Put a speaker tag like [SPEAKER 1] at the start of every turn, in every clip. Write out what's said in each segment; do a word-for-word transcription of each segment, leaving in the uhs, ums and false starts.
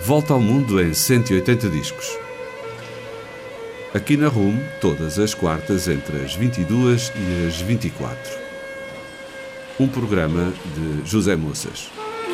[SPEAKER 1] Volta ao mundo em cento e oitenta discos. Aqui na R U M, todas as quartas entre as vinte e duas e as vinte e quatro. Um programa de José Moças.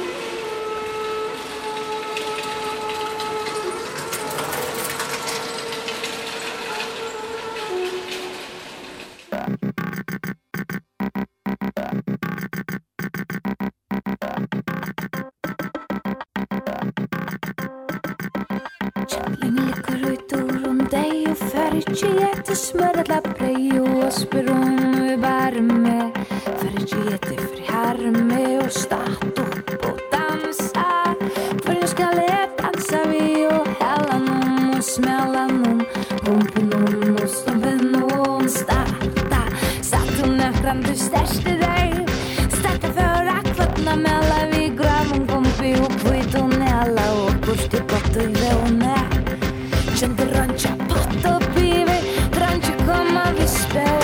[SPEAKER 2] Smörla brei og spyrun við varme Fyrir geti fyrir harmi og statt upp og dansa Fyrir skal ég dansa við og helanum og smellanum Rumpinum og stumpinum starta Satt hún ökrandi stærsti þeir Starta fyrir akvatna mela við grafum kompi og kvitun hela og bursti gott og veune Kjöndir rönja pott og pífi Come on, we spell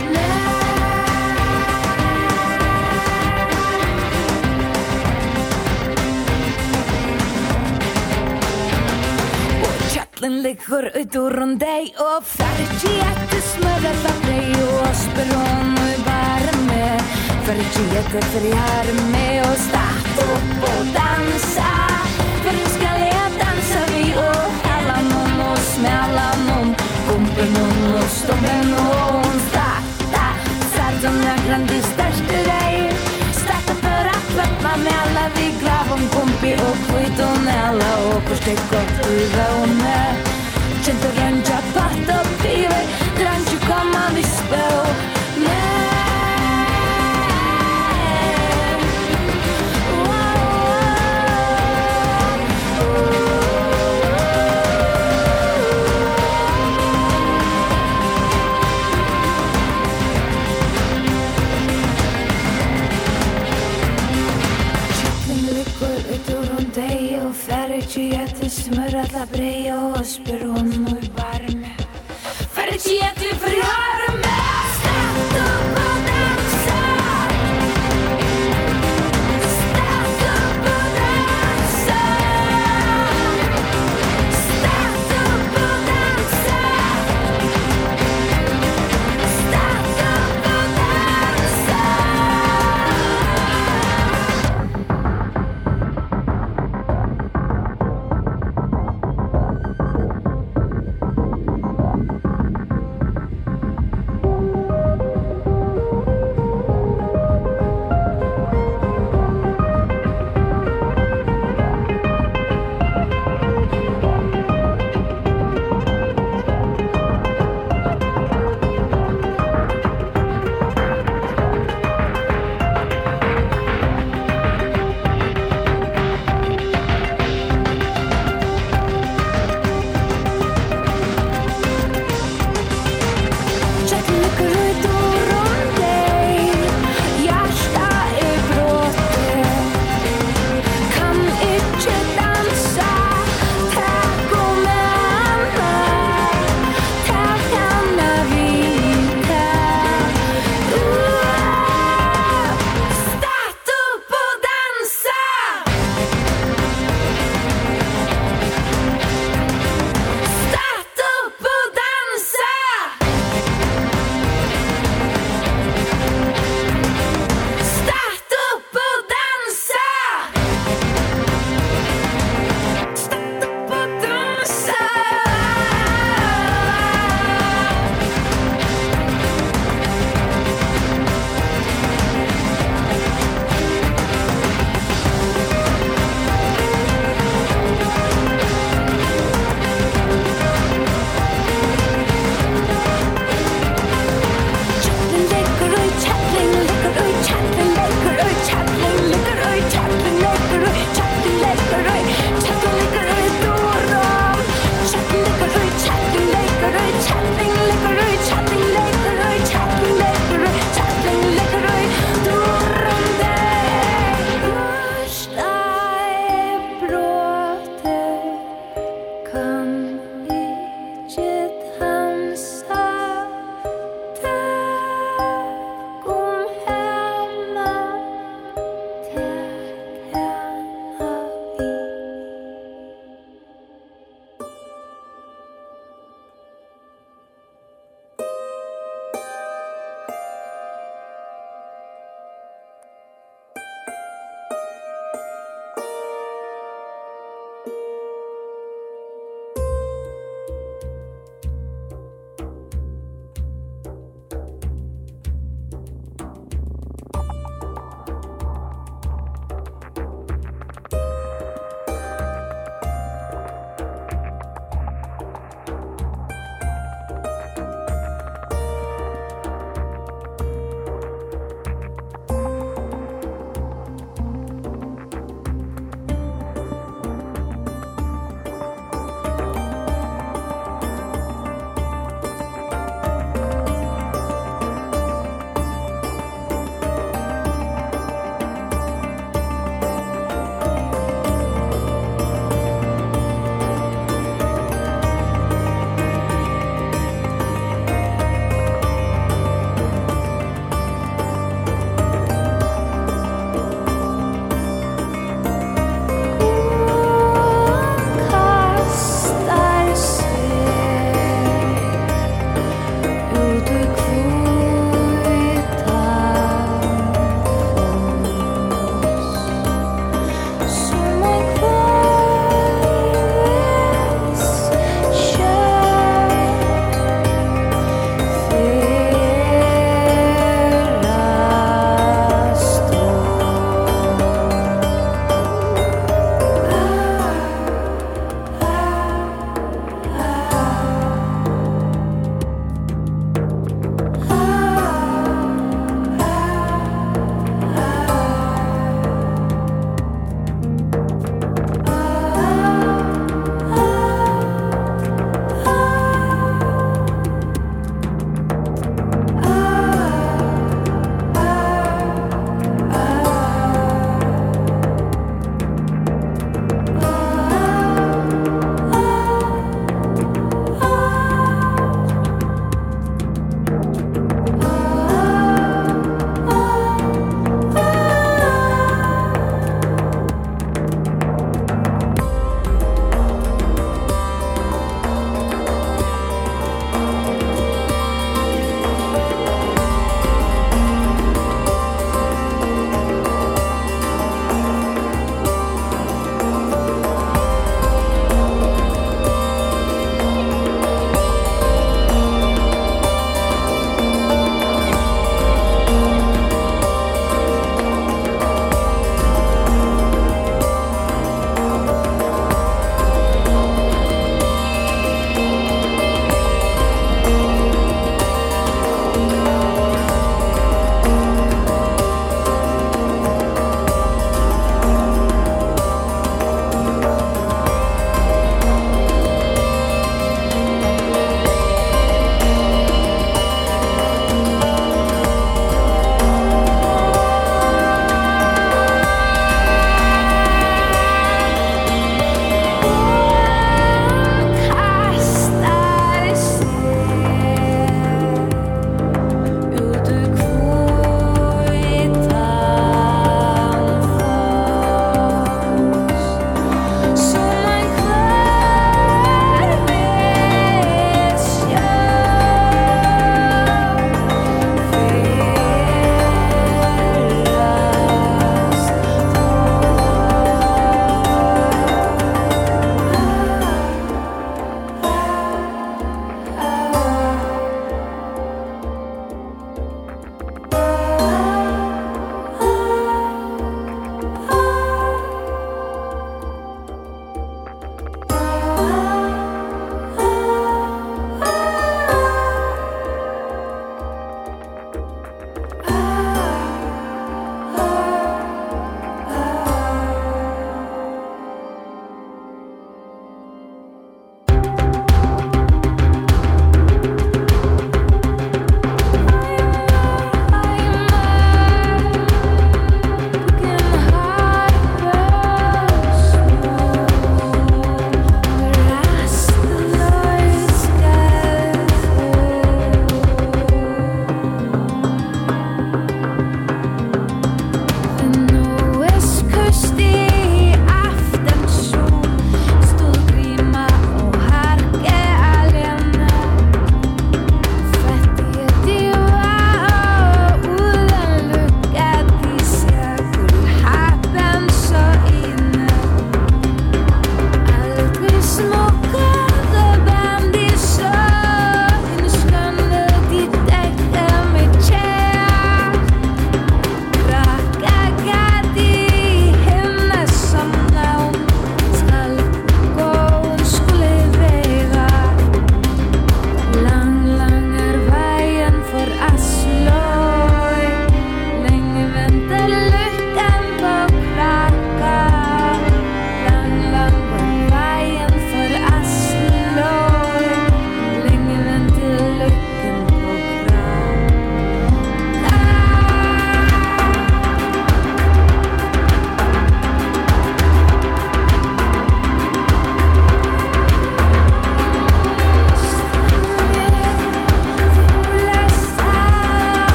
[SPEAKER 2] Kjallin liggur ut úr um deg og fergi eftir smörða brei og spyrun og varme Fergi eftir fyrir harmi og statt upp og dansa Fyrir skal ég dansa við og helanum og smellanum Rumpinum og stumpinum starta Sartan ökrandi stærsti þeir Starta fyrir akvatna mela við grafum kompi og kvitun hela og bursti gott og veune Kjöndir rönja pott og pífi Drangju koma við spil Fergi eftir smörla brei og spyrun og varme Fergi eftir fyrir harmi Statt upp og dansa Statt upp og dansa Statt upp og dansa Statt upp og dansa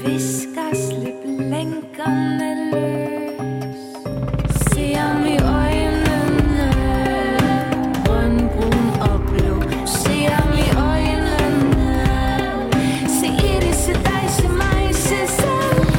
[SPEAKER 2] visker, slip lænkerne løs. Se ham i øjnene, grøn, brun og blå. Se ham i øjnene, se Edith, se dig, se mig, se selv.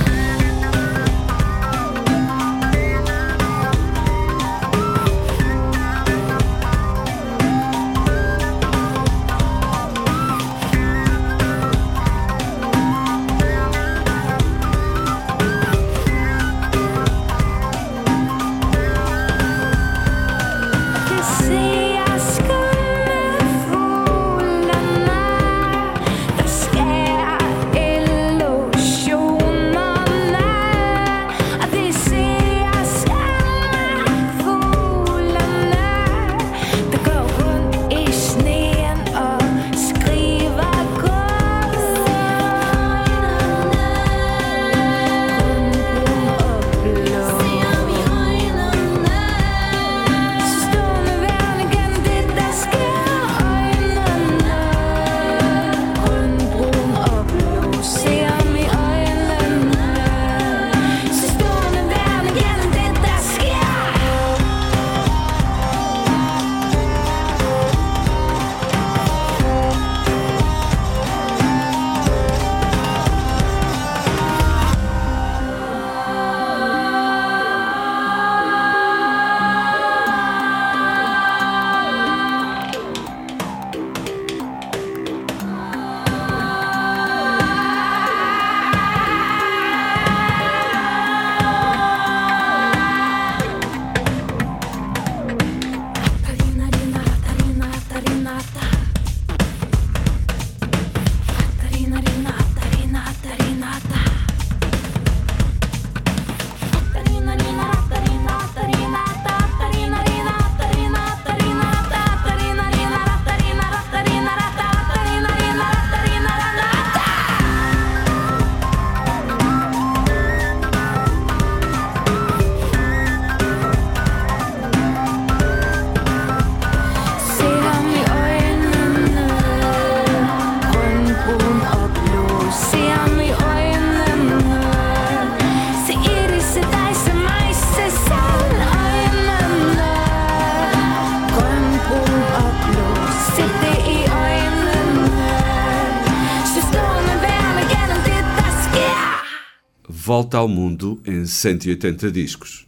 [SPEAKER 1] Volta ao Mundo em cento e oitenta discos.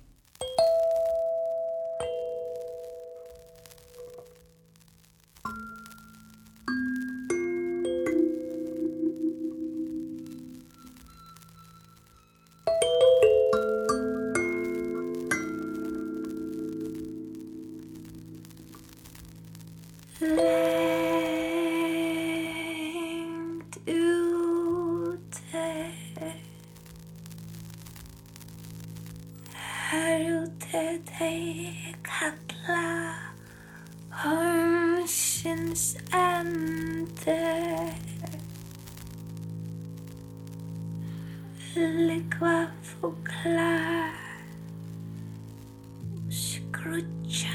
[SPEAKER 2] Hörde dig kalla ormsins ände. Ligga fåglar och skrutcha.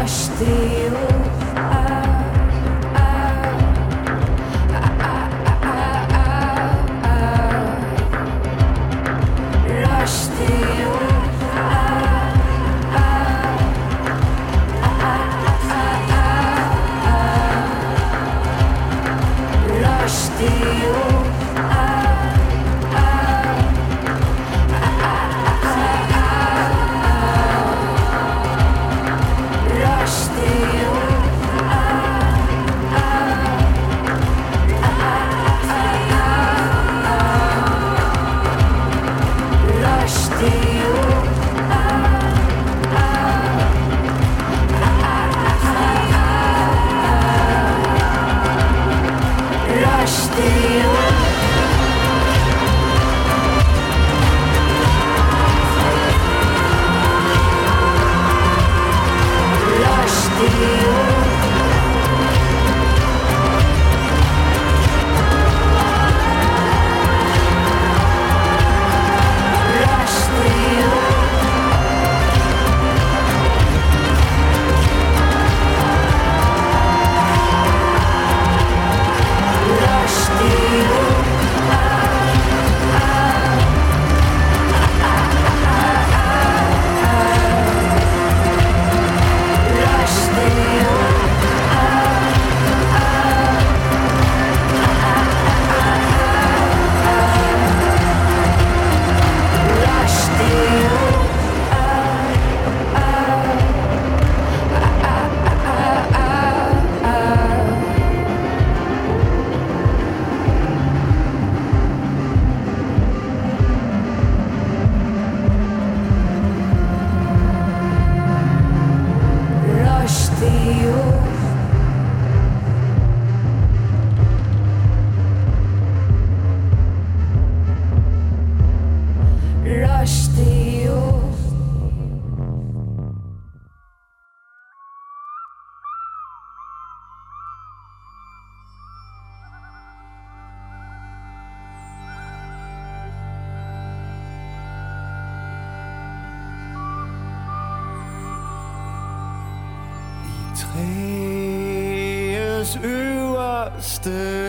[SPEAKER 3] Træets øverste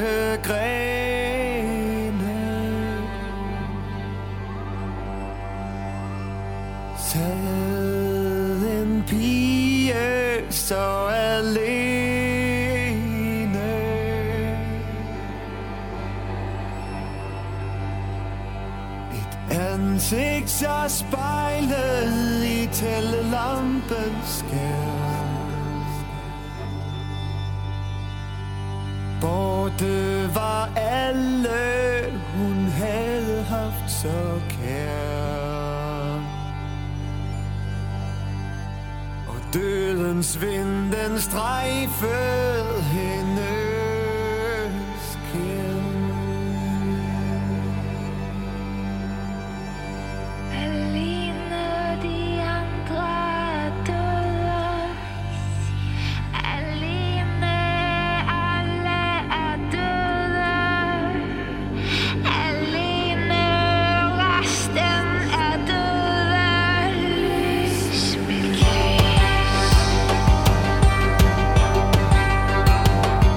[SPEAKER 3] grene sad en pige så alene. Et ansigt så spejlet i tællelampens skær. Borte var alle, hun havde haft så kær. Og dødens vind, den strejfede hendes kind.
[SPEAKER 4] Alene de andre er døde. Alene alle er døde. Alene resten er døde. Spil gris.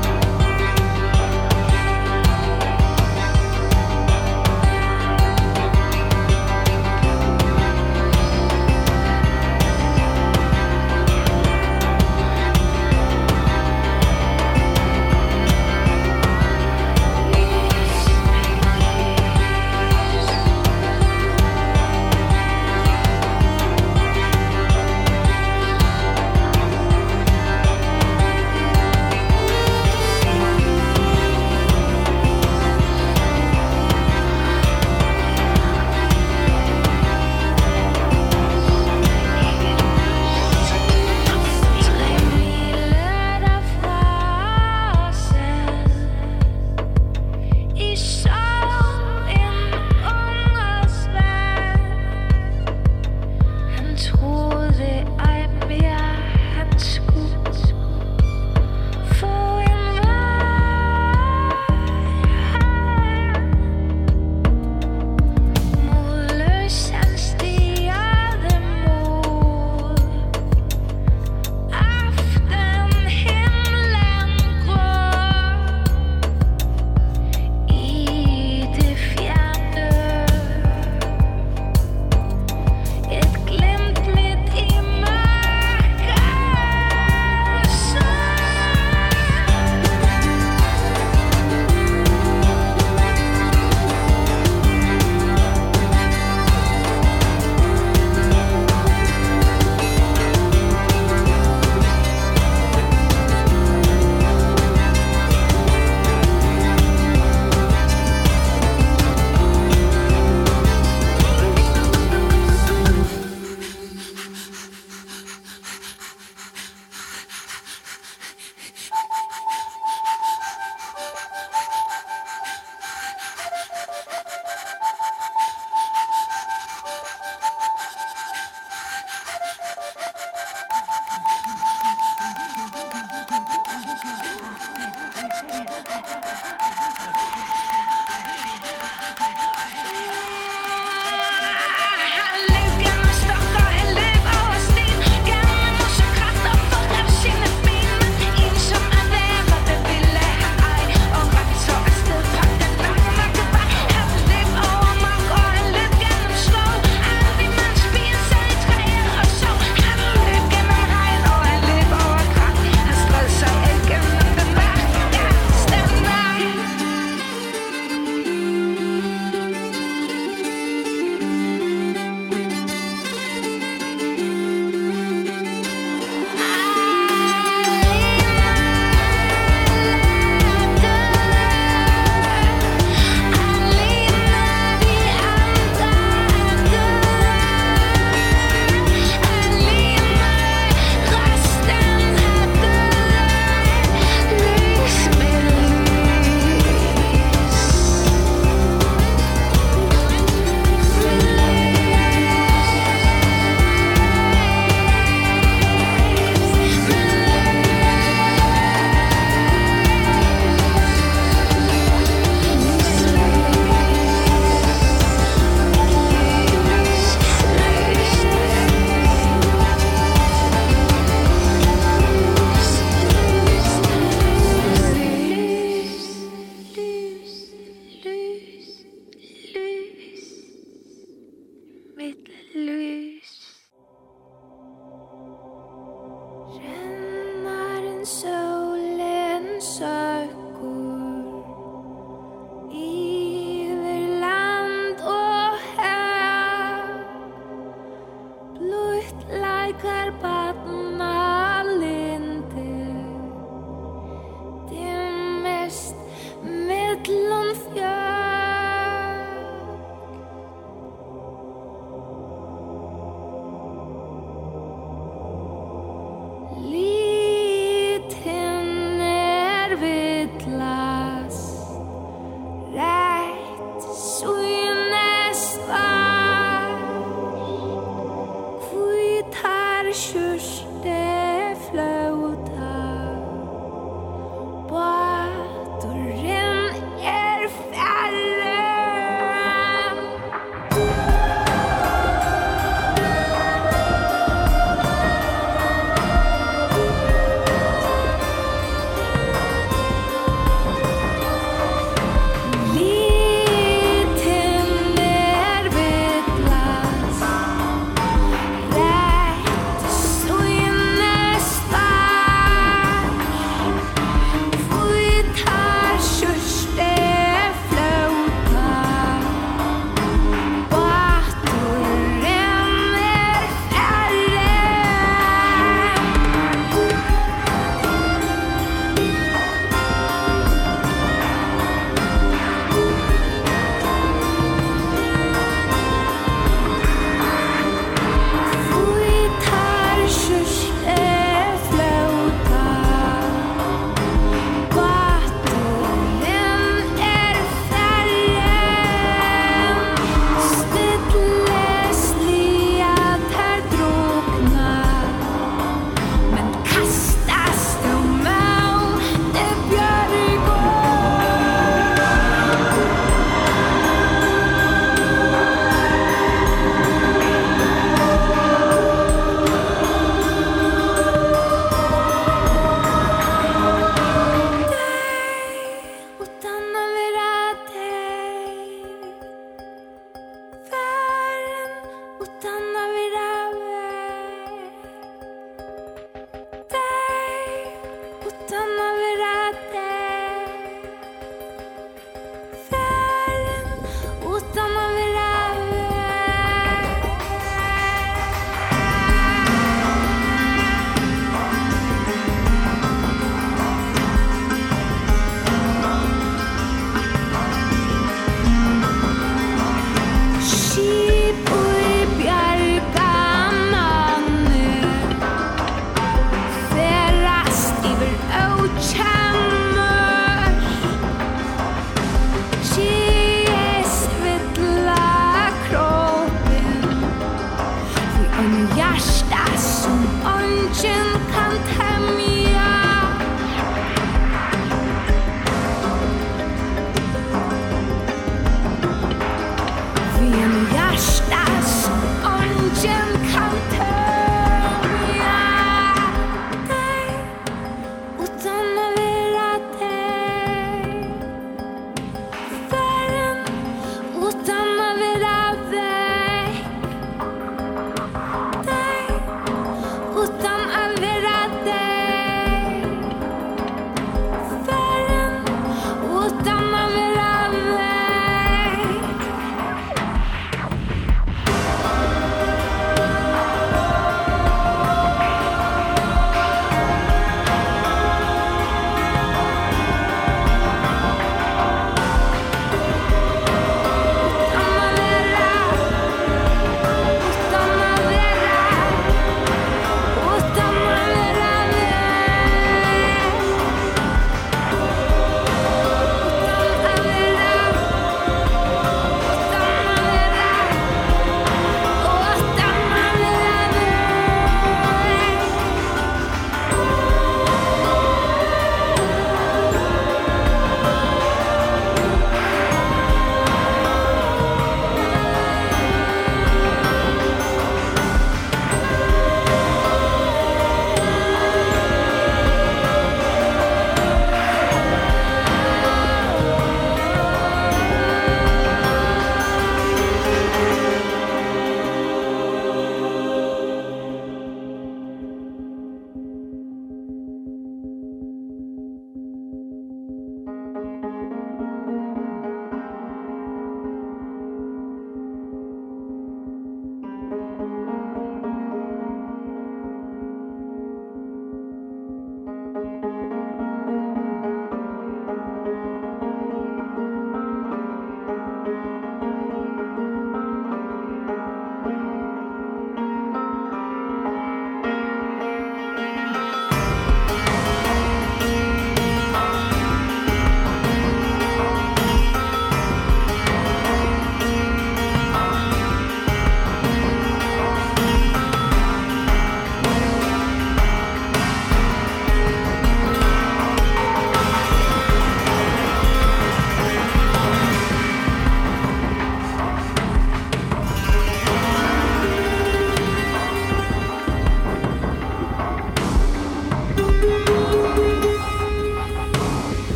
[SPEAKER 4] en sólin sökkur yfir land og haf, blútt lækar barna lindi, dimmist millum fjöll. Lítinn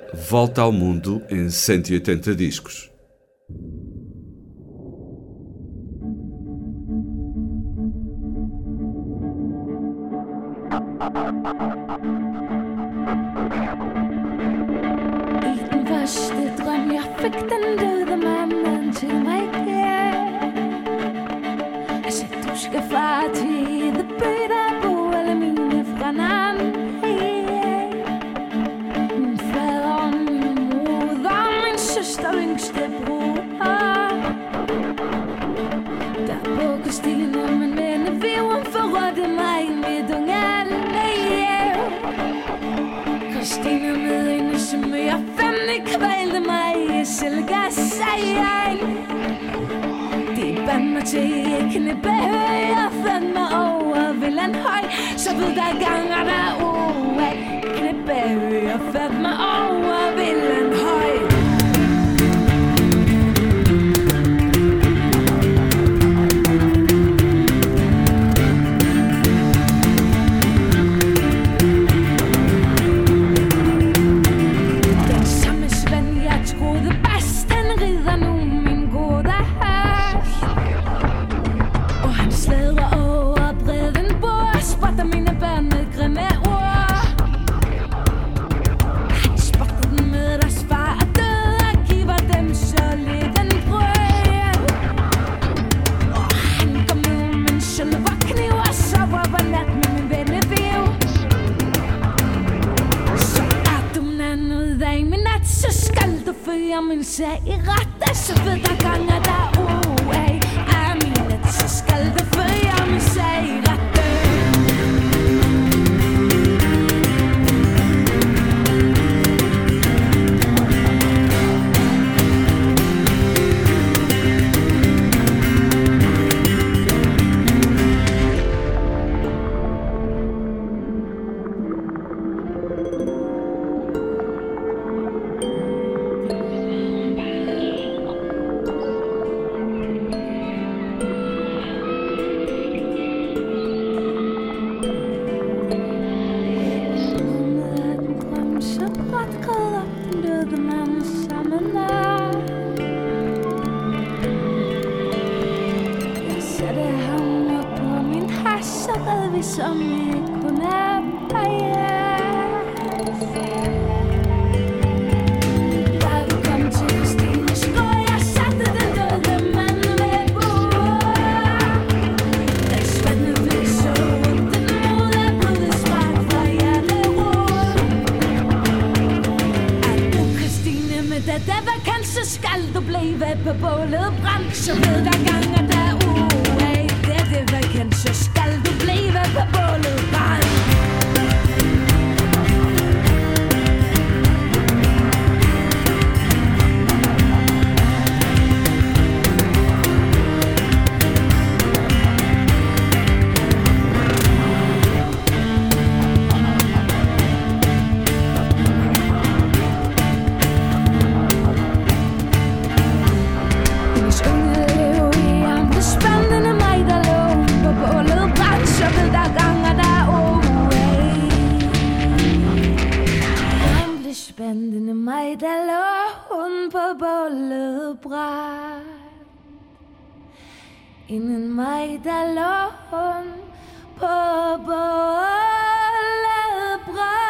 [SPEAKER 1] Volta ao Mundo em cento e oitenta discos.
[SPEAKER 4] I den første drøm jeg fik den døde manden til mig igen. Jeg sagde du skal far til the by der bor alle mine fra Nanden. Min fader, min moder, min søster, yngste bror. Der på Christine, men venne viven forrådte mig med ungerne. Christine med hende, som jeg fandme kvalte mig i selgas sejl. Det bandt mig til knæppe, jeg fandt mig over Villand Høj. Så ved der ganger der uge, knæppe, jeg fandt mig over Villand Høj. Min sag i rette, så ved der ganger der uge af mine, så skal det følge min sag i rette. Som ikke kun er bias. Da vi kom til Christine Skov, jeg satte den døde mand ved bord. Da Svende fik så ondt den mod af blodet spark fra hjerterod. Er du Christine med det der vakant, så skal du blive på bålet brændt. Så ved der ganger der uge af det det vakant, så skal du blive på bålet brændt. Spændende mig, der lå hun på bålet brændt. Inden mig, der lå hun på bålet brændt.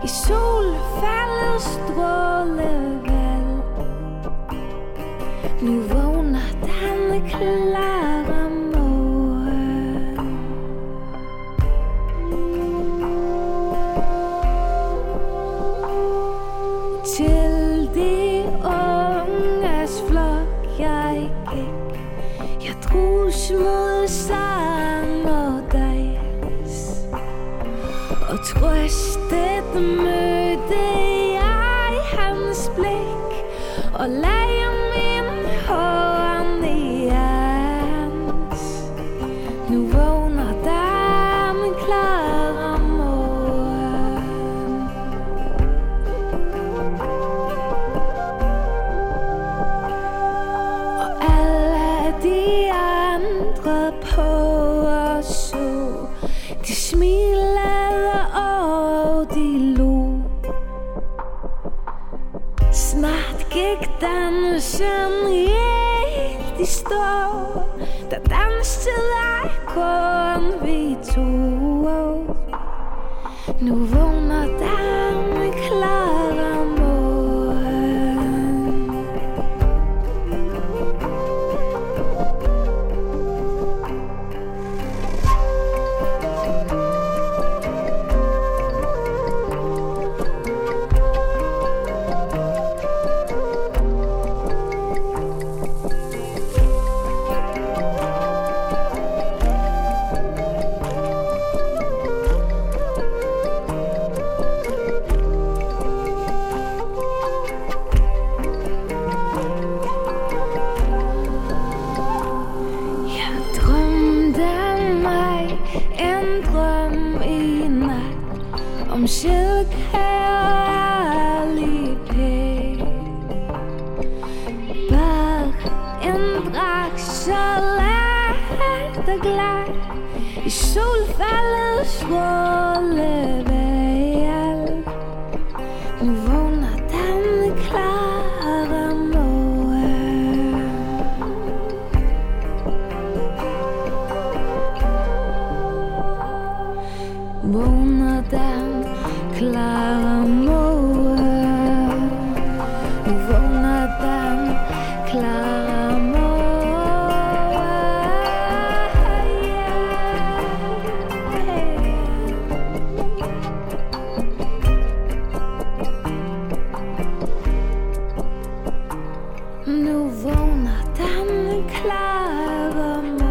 [SPEAKER 4] i solfaldets strålevæld. Nu vågner den klare morgen. Til de unges flok jeg gik, jeg drus mod sang og dans, og trøstet mødte jeg hans blik, og lagde min hånd i hans. Nu vågner der min klare morgen. Og alle de andre på os så, de smilede og de lo. Snart gik dansen helt i stå, da danstede jeg kun vi to. Nu vågner der med klare morgen. Om silke og ærlig pæk, bag en drak så let og glad, i solfaldets strålevæld. Nu vågner den klare morgen. Vågner den klare morgen. Nu vågner den klare morgen. Nu vågner den klare morgen.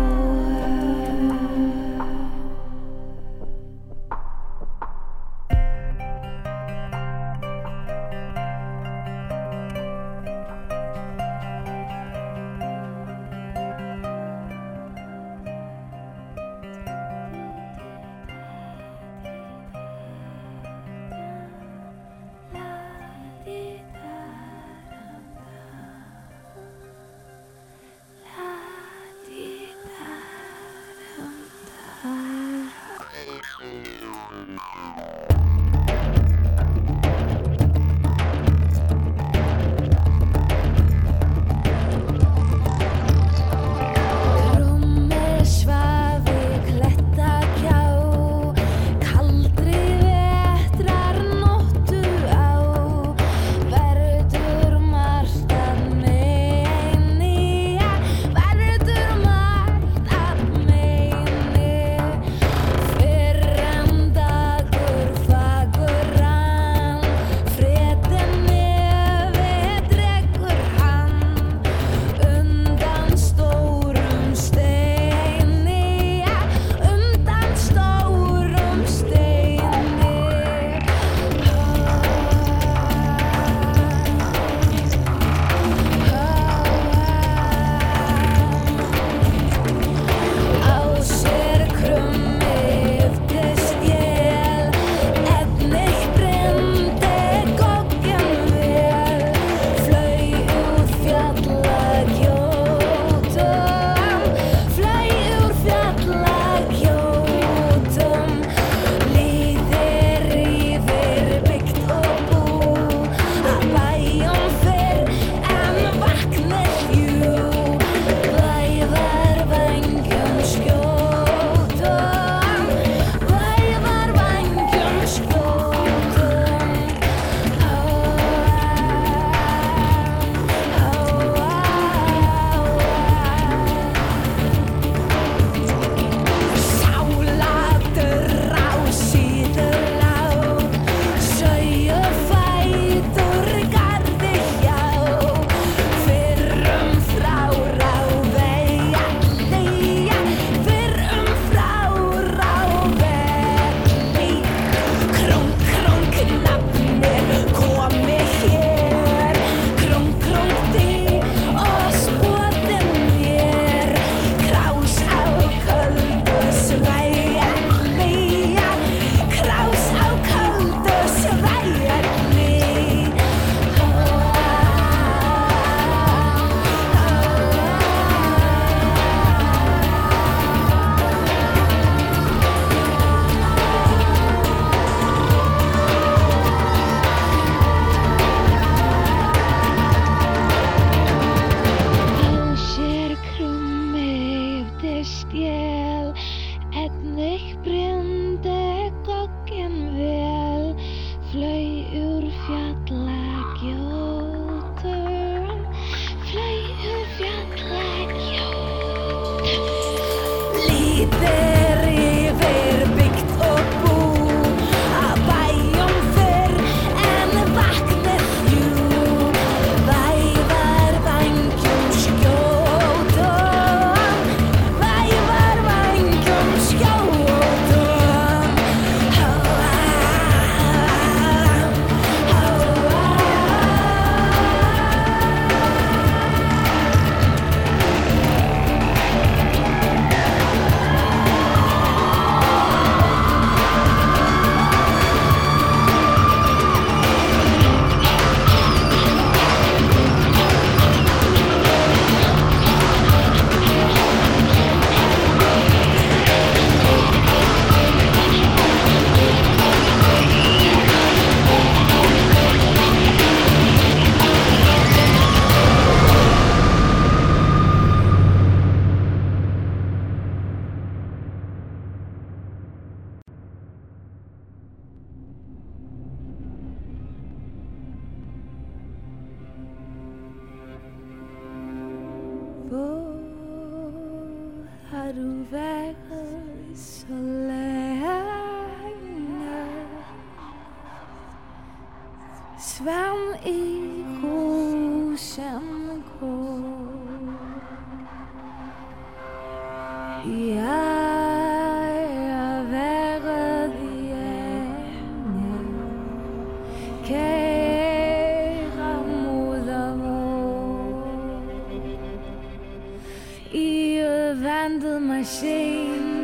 [SPEAKER 4] Svand i rosen går. Jeg har været hjemme, kære moder vor. I vandet mig sen,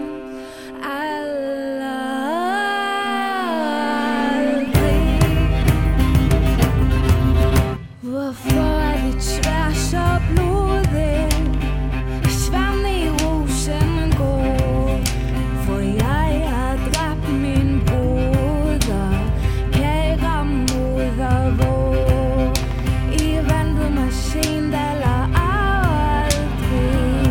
[SPEAKER 4] hvorfor er det tvær så blodigt? Svand i rosen går, for jeg har dræbt min broder, kære moder vor. I vandet mig sent eller aldrig.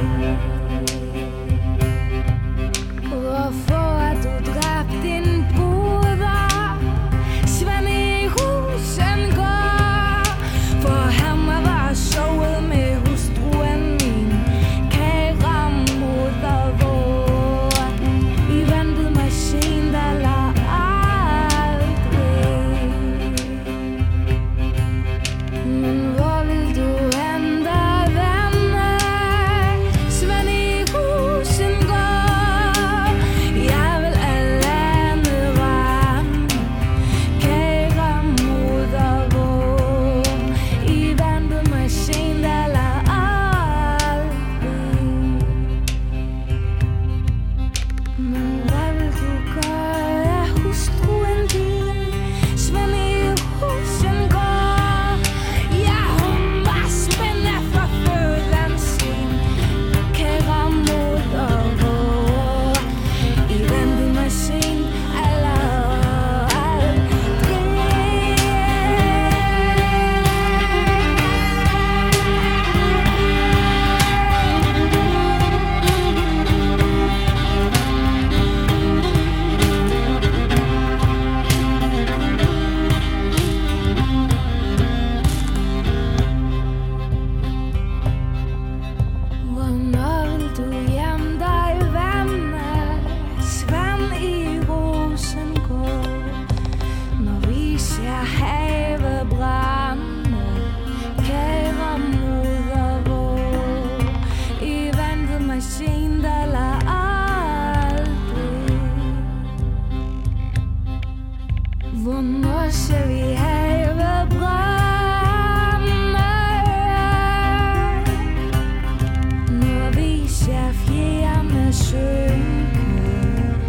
[SPEAKER 4] Hvorfor har du dræbt din broder? Svand i rosen går, for han var sovet med hustruen min, kære moder vor. I ventede mig sent eller aldrig. Men hvor vil du hente vende? Svand i rosen går, jeg vil alene rende, kære moder vor. I ventede mig sent eller aldrig. Men hvad vil du gøre af hustruen din? Svand i rosen går, ja, hun var spændende fra føden sin, kære moder vor. I ventede mig sent eller aldrig. Hvornår vil du hjem dig vende? Svand i rosen går, når vi ser havet brænde, kære moder vor. I ventede mig sent eller aldrig. Hvornår ser vi havet brænde, når vi ser fjerne synke?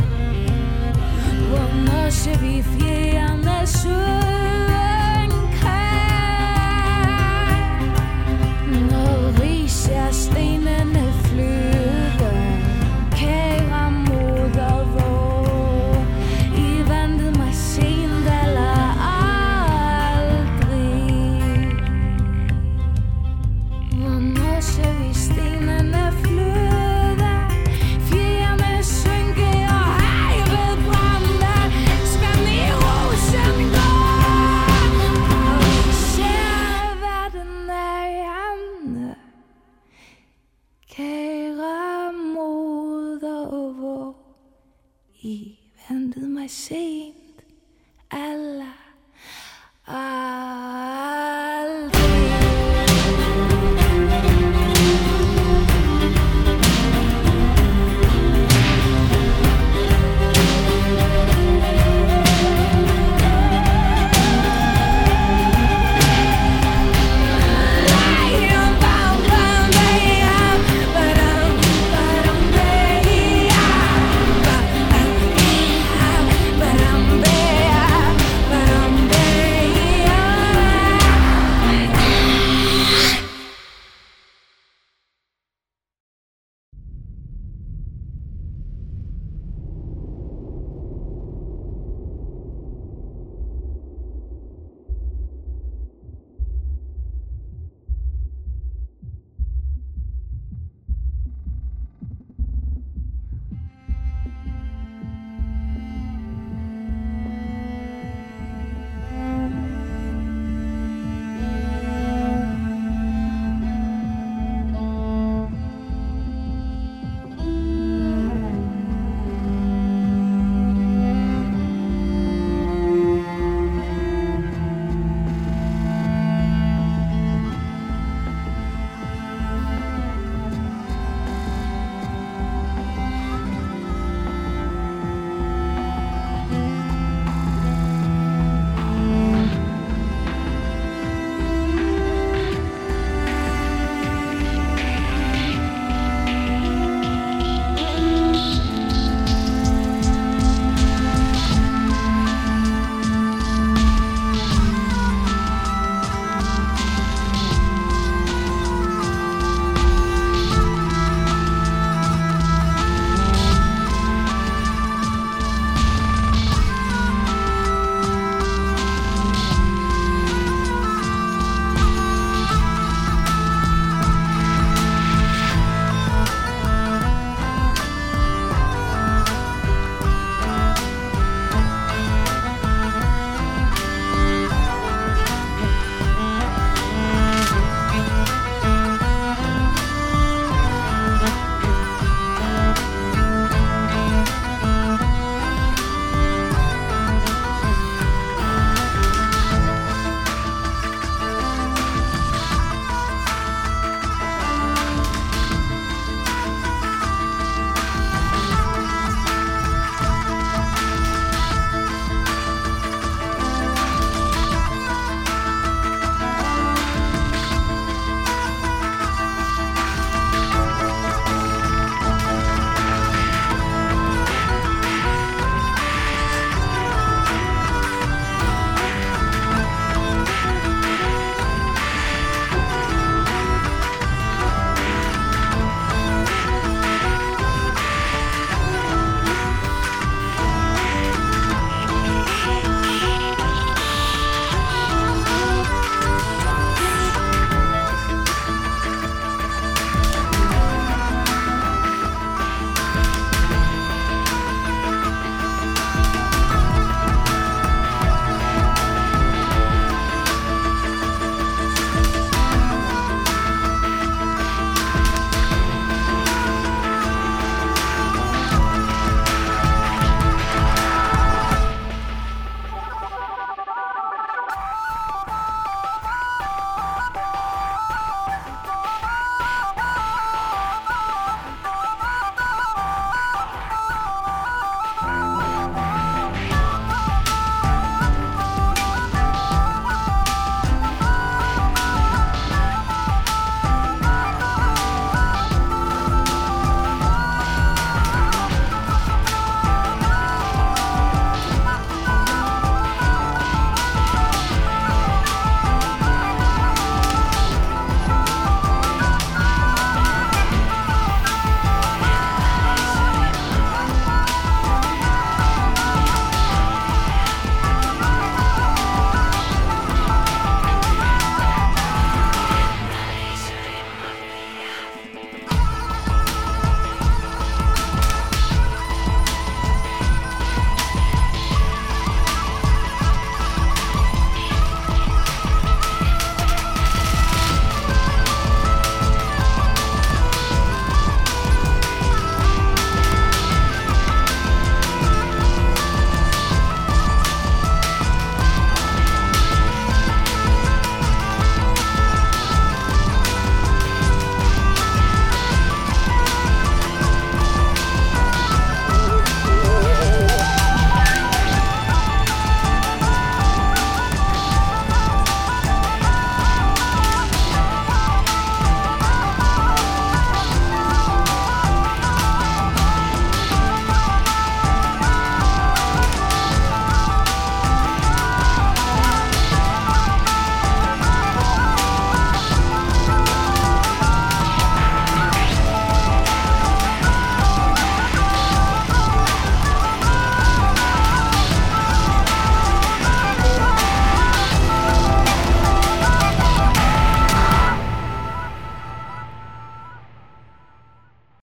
[SPEAKER 4] Hvornår ser vi fjerne synke? Når vi ser stenene flyde, kære moder vor. I ventede mig sent eller aldrig. Hvornår ser vi stenene flyde, fjerne synke og havet brænde? Svand i rosen går, og vi ser verden ande, kære moder vor. I ventede mig sent eller aldrig.